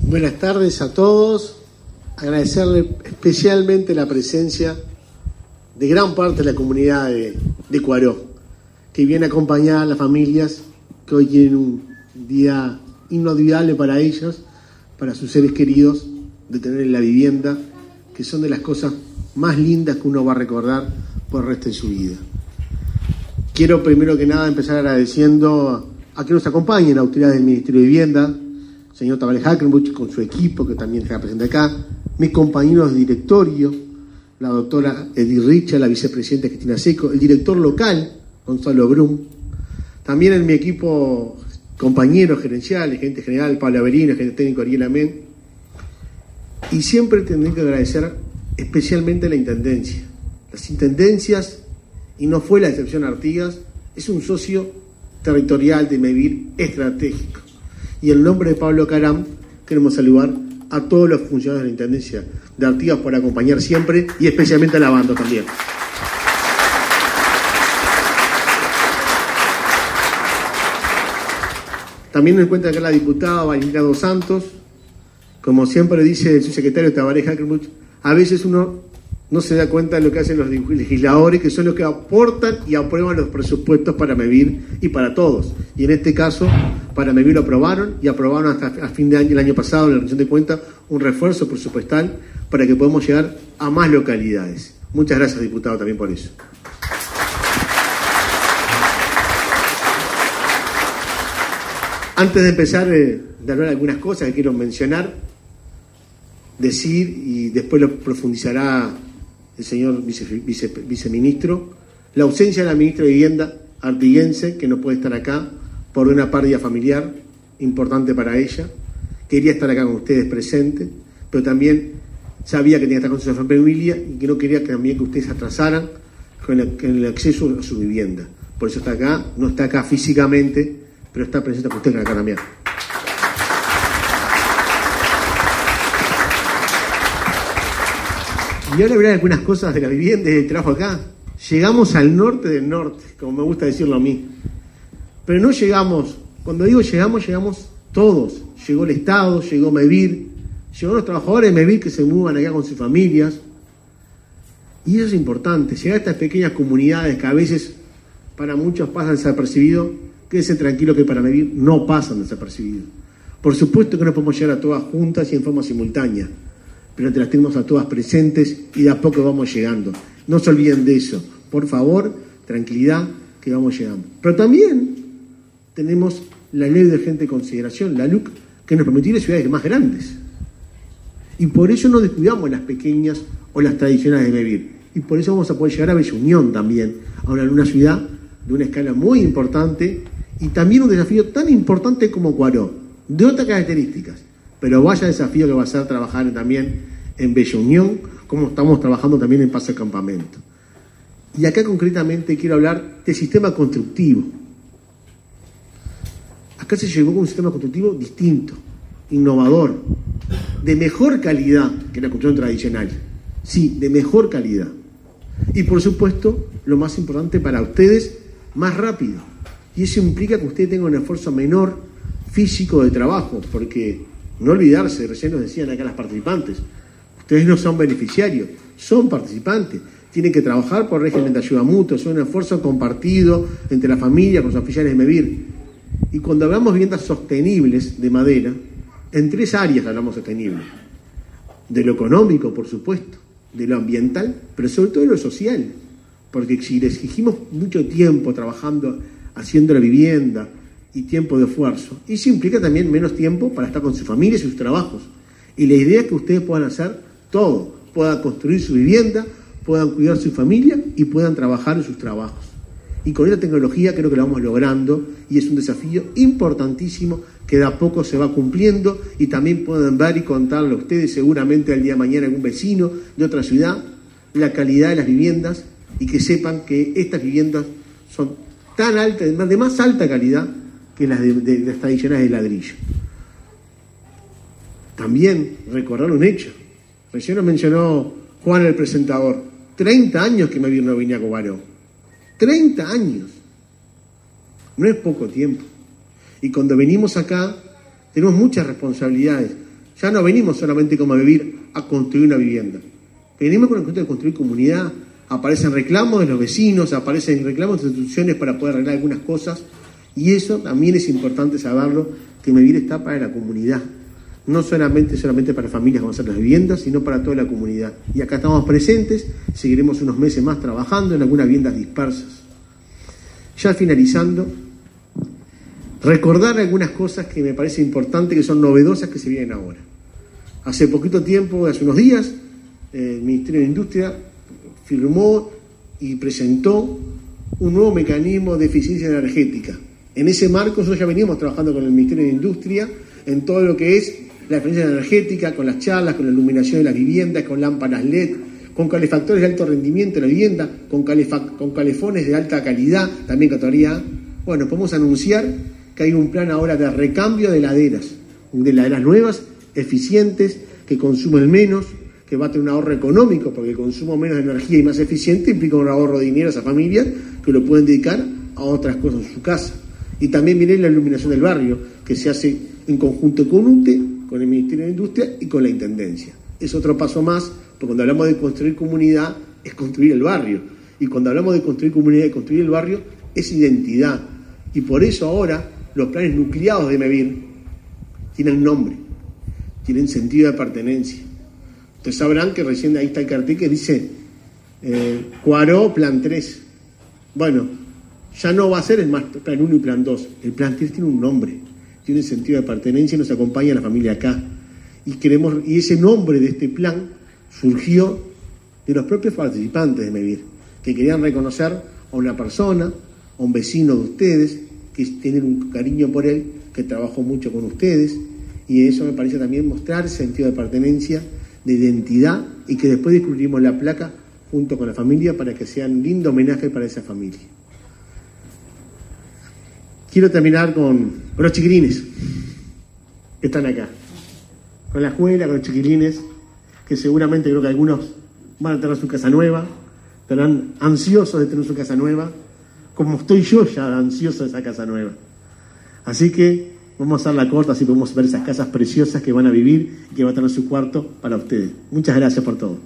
Buenas tardes a todos. Agradecerle especialmente la presencia de gran parte de la comunidad de Cuaró, que viene a acompañar a las familias que hoy tienen un día inolvidable para ellas, para sus seres queridos, de tener en la vivienda, que son de las cosas más lindas que uno va a recordar por el resto de su vida. Quiero primero que nada empezar agradeciendo a que nos acompañen la autoridad del Ministerio de Vivienda, señor Tabaré Hackenbuch con su equipo, que también está presente acá, mis compañeros de directorio, la doctora Edith Richa, la vicepresidenta Cristina Seco, el director local, Gonzalo Brum, también en mi equipo compañeros gerenciales, gerente general, Pablo Averino, gerente técnico Ariel Amén, y siempre tendré que agradecer especialmente a la Intendencia. Las Intendencias, y no fue la excepción Artigas, es un socio territorial de MEVIR estratégico. Y en nombre de Pablo Caram queremos saludar a todos los funcionarios de la Intendencia de Artigas por acompañar siempre y especialmente a la banda también. También nos encuentra acá la diputada Valentina Dos Santos. Como siempre dice el subsecretario Tabaré Hackenbuch, a veces uno no se da cuenta de lo que hacen los legisladores, que son los que aportan y aprueban los presupuestos para MEVIR y para todos. Y en este caso, para MEVIR lo aprobaron y aprobaron hasta a fin de año, el año pasado, en la rendición de cuentas, un refuerzo presupuestal para que podamos llegar a más localidades. Muchas gracias, diputado, también por eso. Antes de empezar de hablar algunas cosas que quiero mencionar, decir, y después lo profundizará el señor viceministro, la ausencia de la ministra de Vivienda artiguense, que no puede estar acá por una pérdida familiar importante para ella. Quería estar acá con ustedes presente, pero también sabía que tenía que estar con su familia y que no quería que también que ustedes se atrasaran con el acceso a su vivienda. Por eso está acá, no está acá físicamente, pero está presente con ustedes acá también. Y ahora verán algunas cosas de la vivienda y del trabajo acá. Llegamos al norte del norte, como me gusta decirlo a mí. Pero no llegamos, cuando digo llegamos, llegamos todos. Llegó el Estado, llegó MEVIR, llegó los trabajadores de MEVIR que se mudan acá con sus familias. Y eso es importante, llegar a estas pequeñas comunidades que a veces para muchos pasan desapercibidos, quédense tranquilos que para MEVIR no pasan desapercibidos. Por supuesto que no podemos llegar a todas juntas y en forma simultánea, pero te las tenemos a todas presentes y de a poco vamos llegando. No se olviden de eso. Por favor, tranquilidad, que vamos llegando. Pero también tenemos la ley de urgente consideración, la LUC, que nos permite ir a ciudades más grandes. Y por eso no descuidamos las pequeñas o las tradicionales de MEVIR. Y por eso vamos a poder llegar a Bella Unión también, ahora en una ciudad de una escala muy importante y también un desafío tan importante como Cuaró, de otras características. Pero vaya desafío que va a ser trabajar también en Bella Unión, como estamos trabajando también en Paso de Campamento. Y acá concretamente quiero hablar del sistema constructivo. Acá se llegó con un sistema constructivo distinto, innovador, de mejor calidad que la construcción tradicional. Sí, de mejor calidad. Y por supuesto, lo más importante para ustedes, más rápido. Y eso implica que ustedes tengan un esfuerzo menor físico de trabajo, porque no olvidarse, recién nos decían acá las participantes, ustedes no son beneficiarios, son participantes, tienen que trabajar por régimen de ayuda mutua, son un esfuerzo compartido entre la familia, con los oficiales de MEVIR. Y cuando hablamos de viviendas sostenibles de madera, en 3 áreas hablamos sostenible. De lo económico, por supuesto, de lo ambiental, pero sobre todo de lo social. Porque si les exigimos mucho tiempo trabajando, haciendo la vivienda y tiempo de esfuerzo, eso implica también menos tiempo para estar con su familia y sus trabajos. Y la idea es que ustedes puedan hacer todo, puedan construir su vivienda, puedan cuidar su familia y puedan trabajar en sus trabajos. Y con esta tecnología creo que lo vamos logrando y es un desafío importantísimo que de a poco se va cumpliendo y también pueden ver y contarle a ustedes seguramente al día de mañana algún vecino de otra ciudad la calidad de las viviendas y que sepan que estas viviendas son tan altas, de más alta calidad que las de las tradicionales de ladrillo. También recordar un hecho. Recién nos mencionó Juan, el presentador. 30 años que MEVIR no venía a Cuaró. 30 años. No es poco tiempo. Y cuando venimos acá, tenemos muchas responsabilidades. Ya no venimos solamente como a vivir, a construir una vivienda. Venimos con el concepto de construir comunidad. Aparecen reclamos de los vecinos, aparecen reclamos de instituciones para poder arreglar algunas cosas. Y eso también es importante saberlo, que Mevir está para la comunidad. No solamente para familias que van a hacer las viviendas, sino para toda la comunidad. Y acá estamos presentes, seguiremos unos meses más trabajando en algunas viviendas dispersas. Ya finalizando, recordar algunas cosas que me parece importante, que son novedosas, que se vienen ahora. Hace poquito tiempo, hace unos días, el Ministerio de Industria firmó y presentó un nuevo mecanismo de eficiencia energética. En ese marco nosotros ya veníamos trabajando con el Ministerio de Industria en todo lo que es la eficiencia energética, con las charlas, con la iluminación de las viviendas, con lámparas LED, con calefactores de alto rendimiento de la vivienda, con calefones de alta calidad, también categoría A. Bueno, podemos anunciar que hay un plan ahora de recambio de heladeras nuevas, eficientes, que consumen menos, que va a tener un ahorro económico, porque el consumo menos de energía y más eficiente implica un ahorro de dinero a esas familias que lo pueden dedicar a otras cosas en su casa. Y también viene la iluminación del barrio, que se hace en conjunto con UTE, con el Ministerio de Industria y con la Intendencia. Es otro paso más, porque cuando hablamos de construir comunidad, es construir el barrio. Y cuando hablamos de construir comunidad y construir el barrio, es identidad. Y por eso ahora los planes nucleados de Mevir tienen nombre, tienen sentido de pertenencia. Ustedes sabrán que recién ahí está el cartel que dice Cuaró, Plan 3. Bueno, ya no va a ser el más Plan 1 y Plan 2. El Plan 3 tiene un nombre, tiene sentido de pertenencia y nos acompaña la familia acá. Y ese nombre de este plan surgió de los propios participantes de Mevir, que querían reconocer a una persona, a un vecino de ustedes, que tienen un cariño por él, que trabajó mucho con ustedes, y eso me parece también mostrar sentido de pertenencia, de identidad, y que después descubrimos la placa junto con la familia para que sea un lindo homenaje para esa familia. Quiero terminar con los chiquilines que están acá, con la escuela, con los chiquilines, que seguramente creo que algunos van a tener su casa nueva, estarán ansiosos de tener su casa nueva, como estoy yo ya ansioso de esa casa nueva. Así que vamos a hacer la corta, así podemos ver esas casas preciosas que van a vivir y que van a tener su cuarto para ustedes. Muchas gracias por todo.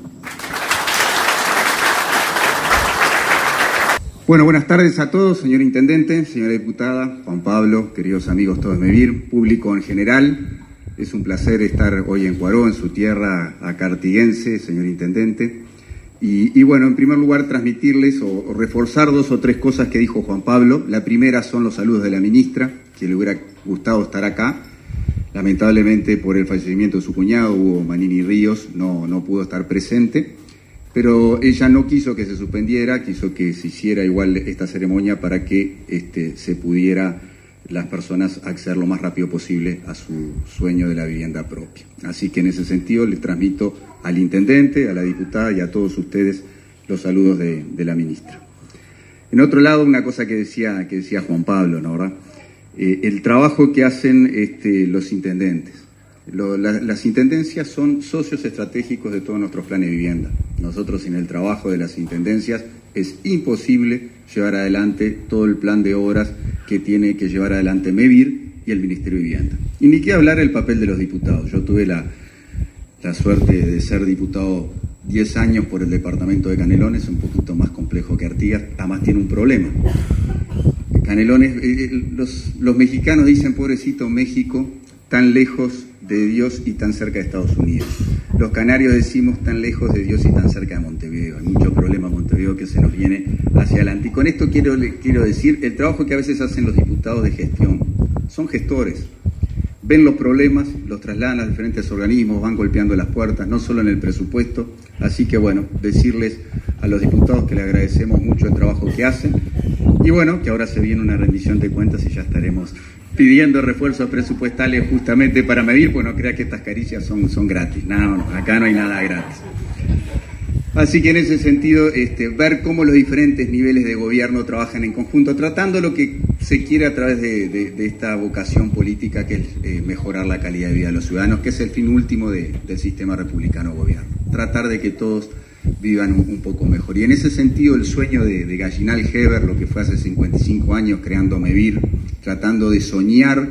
Bueno, buenas tardes a todos, señor Intendente, señora Diputada, Juan Pablo, queridos amigos todos de Mevir, público en general. Es un placer estar hoy en Cuaró, en su tierra acartiguense, señor Intendente. Y bueno, en primer lugar, transmitirles o reforzar 2 o 3 cosas que dijo Juan Pablo. La primera son los saludos de la ministra, que le hubiera gustado estar acá. Lamentablemente, por el fallecimiento de su cuñado, Hugo Manini Ríos, no pudo estar presente. Pero ella no quiso que se suspendiera, quiso que se hiciera igual esta ceremonia para que se pudiera las personas acceder lo más rápido posible a su sueño de la vivienda propia. Así que en ese sentido le transmito al Intendente, a la Diputada y a todos ustedes los saludos de la ministra. En otro lado, una cosa que decía Juan Pablo, ¿no, verdad? El trabajo que hacen los intendentes. Las intendencias son socios estratégicos de todos nuestros planes de vivienda. Nosotros, sin el trabajo de las intendencias, es imposible llevar adelante todo el plan de obras que tiene que llevar adelante Mevir y el Ministerio de Vivienda. Y ni qué hablar el papel de los diputados. Yo tuve la suerte de ser diputado 10 años por el departamento de Canelones, un poquito más complejo que Artigas, además tiene un problema. Canelones, los mexicanos dicen, pobrecito México, tan lejos de Dios y tan cerca de Estados Unidos. Los canarios decimos tan lejos de Dios y tan cerca de Montevideo. Hay mucho problema en Montevideo que se nos viene hacia adelante. Y con esto quiero decir, el trabajo que a veces hacen los diputados de gestión, son gestores. Ven los problemas, los trasladan a diferentes organismos, van golpeando las puertas, no solo en el presupuesto. Así que bueno, decirles a los diputados que le agradecemos mucho el trabajo que hacen. Y bueno, que ahora se viene una rendición de cuentas y ya estaremos pidiendo refuerzos presupuestales justamente para Mevir, pues no crea que estas caricias son gratis. No, acá no hay nada gratis. Así que en ese sentido, ver cómo los diferentes niveles de gobierno trabajan en conjunto, tratando lo que se quiere a través de esta vocación política, que es mejorar la calidad de vida de los ciudadanos, que es el fin último del sistema republicano de gobierno. Tratar de que todos vivan un poco mejor. Y en ese sentido, el sueño de Gallinal Heber, lo que fue hace 55 años creando Mevir, tratando de soñar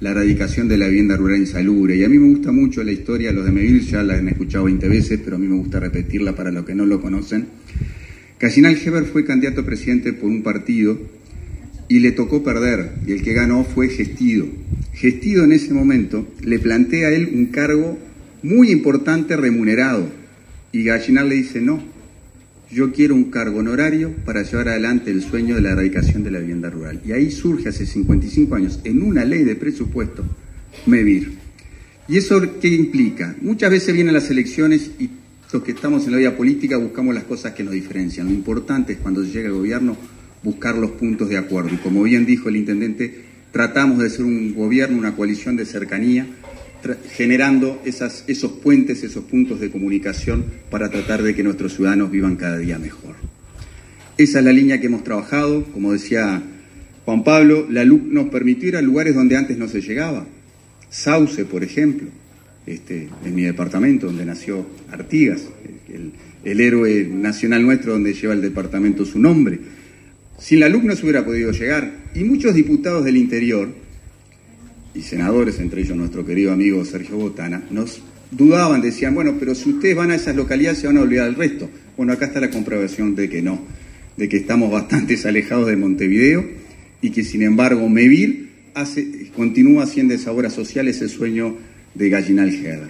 la erradicación de la vivienda rural insalubre. Y a mí me gusta mucho la historia, los de Mevir ya la han escuchado 20 veces, pero a mí me gusta repetirla para los que no lo conocen. Gallinal Heber fue candidato a presidente por un partido y le tocó perder, y el que ganó fue Gestido. Gestido en ese momento le plantea a él un cargo muy importante remunerado, y Gallinal le dice: no, yo quiero un cargo honorario para llevar adelante el sueño de la erradicación de la vivienda rural. Y ahí surge hace 55 años, en una ley de presupuesto, Mevir. ¿Y eso qué implica? Muchas veces vienen las elecciones y los que estamos en la vida política buscamos las cosas que nos diferencian. Lo importante es, cuando se llega al gobierno, buscar los puntos de acuerdo. Y como bien dijo el intendente, tratamos de ser un gobierno, una coalición de cercanía, generando esos puentes, esos puntos de comunicación para tratar de que nuestros ciudadanos vivan cada día mejor. Esa es la línea que hemos trabajado. Como decía Juan Pablo, la LUC nos permitió ir a lugares donde antes no se llegaba. Sauce, por ejemplo, en mi departamento, donde nació Artigas, el héroe nacional nuestro, donde lleva el departamento su nombre. Sin la LUC no se hubiera podido llegar. Y muchos diputados del interior y senadores, entre ellos nuestro querido amigo Sergio Botana, nos dudaban, decían: bueno, pero si ustedes van a esas localidades se van a olvidar del resto. Bueno, acá está la comprobación de que no, de que estamos bastante alejados de Montevideo y que sin embargo Mevir continúa haciendo esa obra social, ese sueño de Gallinal Heber.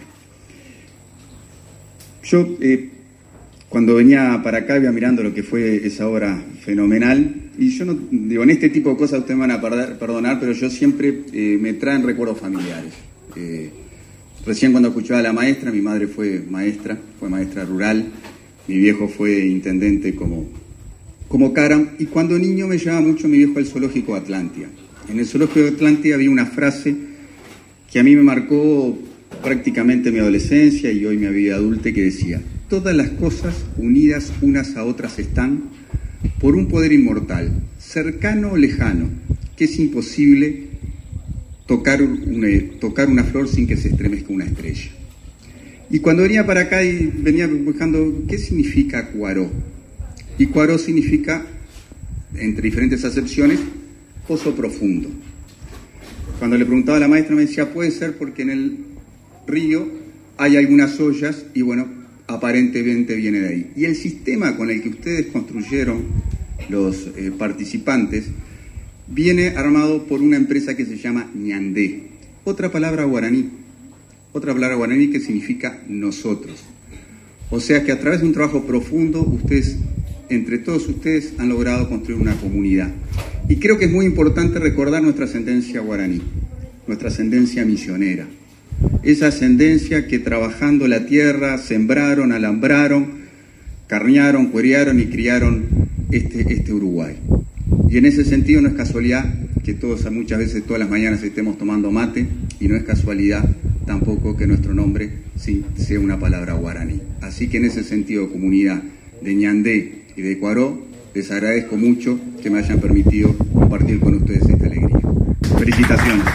Yo cuando venía para acá iba mirando lo que fue esa obra fenomenal, y yo no digo, en este tipo de cosas ustedes me van a perdonar, pero yo siempre me traen recuerdos familiares. Recién cuando escuchaba a la maestra, mi madre fue maestra rural, mi viejo fue intendente como Caram, y cuando niño me llevaba mucho mi viejo al zoológico de Atlántida. En el zoológico de Atlántida había una frase que a mí me marcó prácticamente mi adolescencia y hoy mi vida adulta, que decía: todas las cosas unidas unas a otras están por un poder inmortal, cercano o lejano, que es imposible tocar una flor sin que se estremezca una estrella. Y cuando venía para acá y venía buscando qué significa Cuaró, y Cuaró significa, entre diferentes acepciones, pozo profundo. Cuando le preguntaba a la maestra me decía: puede ser porque en el río hay algunas ollas y bueno, aparentemente viene de ahí. Y el sistema con el que ustedes construyeron, los participantes, viene armado por una empresa que se llama Ñandé, otra palabra guaraní que significa nosotros. O sea que a través de un trabajo profundo, ustedes, entre todos ustedes, han logrado construir una comunidad. Y creo que es muy importante recordar nuestra ascendencia guaraní, nuestra ascendencia misionera. Esa ascendencia que trabajando la tierra, sembraron, alambraron, carnearon, cuerearon y criaron este Uruguay. Y en ese sentido no es casualidad que muchas veces todas las mañanas estemos tomando mate, y no es casualidad tampoco que nuestro nombre sea una palabra guaraní. Así que en ese sentido, comunidad de Ñandé y de Cuaró, les agradezco mucho que me hayan permitido compartir con ustedes esta alegría. Felicitaciones.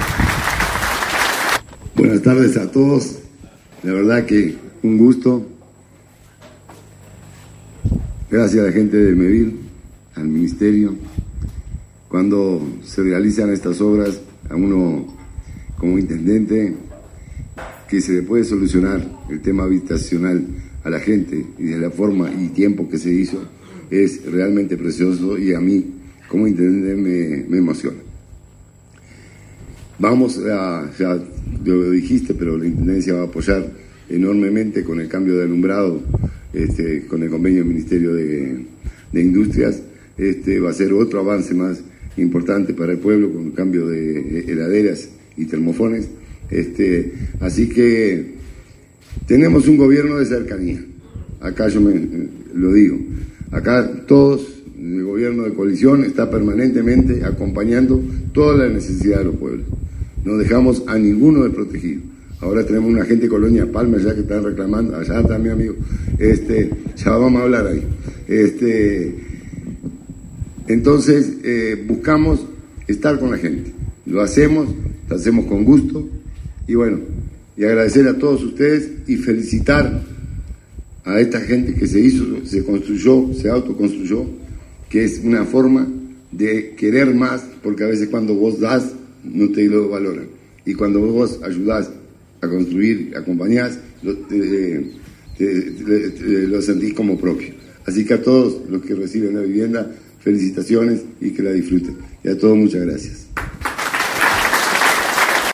Buenas tardes a todos, la verdad que un gusto. Gracias a la gente de Mevir, al ministerio. Cuando se realizan estas obras, a uno como intendente, que se le puede solucionar el tema habitacional a la gente y de la forma y tiempo que se hizo, es realmente precioso, y a mí como intendente me emociona. Ya lo dijiste, pero la intendencia va a apoyar enormemente con el cambio de alumbrado, con el convenio del Ministerio de Industrias. Va a ser otro avance más importante para el pueblo, con el cambio de heladeras y termofones. Así que tenemos un gobierno de cercanía. Acá yo lo digo. Acá todos, el gobierno de coalición está permanentemente acompañando toda la necesidad de los pueblos. No dejamos a ninguno desprotegido. Ahora tenemos una gente de Colonia Palma allá que están reclamando, allá está mi amigo, ya vamos a hablar ahí. Entonces, buscamos estar con la gente. Lo hacemos con gusto, y bueno, y agradecer a todos ustedes y felicitar a esta gente que se construyó, se autoconstruyó, que es una forma de querer más, porque a veces cuando vos das, no te lo valoran. Y cuando vos ayudás a construir, acompañás, lo sentís como propio. Así que a todos los que reciben la vivienda, felicitaciones y que la disfruten. Y a todos muchas gracias.